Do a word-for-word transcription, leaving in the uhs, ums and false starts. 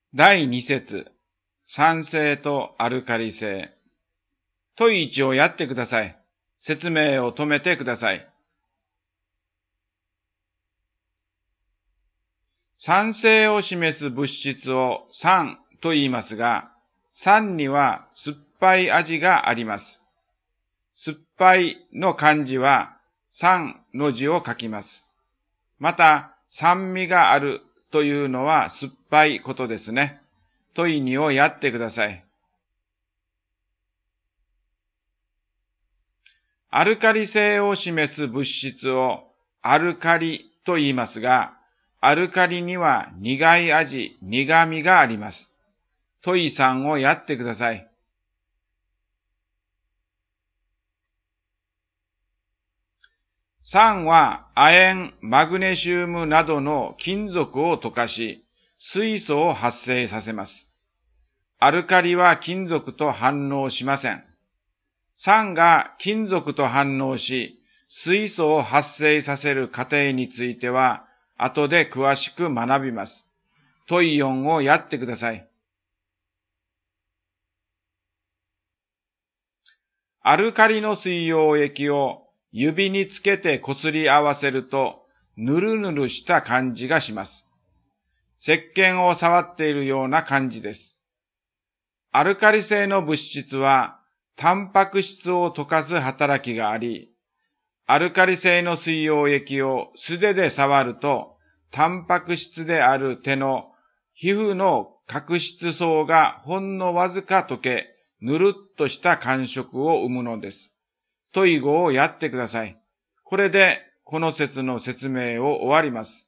だいに節、酸性とアルカリ性。問いいちをやってください。説明を止めてください。酸性を示す物質を酸と言いますが、酸には酸っぱい味があります。酸っぱいの漢字は酸の字を書きます。また、酸味があるというのは酸っぱいことですね。問いにをやってください。アルカリ性を示す物質をアルカリと言いますが、アルカリには苦い味、苦味があります。問いさんをやってください。酸は亜鉛、マグネシウムなどの金属を溶かし、水素を発生させます。アルカリは金属と反応しません。酸が金属と反応し、水素を発生させる過程については、後で詳しく学びます。問いよんをやってください。アルカリの水溶液を指につけてこすり合わせると、ぬるぬるした感じがします。石鹸を触っているような感じです。アルカリ性の物質は、タンパク質を溶かす働きがあり、アルカリ性の水溶液を素手で触ると、タンパク質である手の皮膚の角質層がほんのわずか溶け、ぬるっとした感触を生むのです。問いごをやってください。これでこの説の説明を終わります。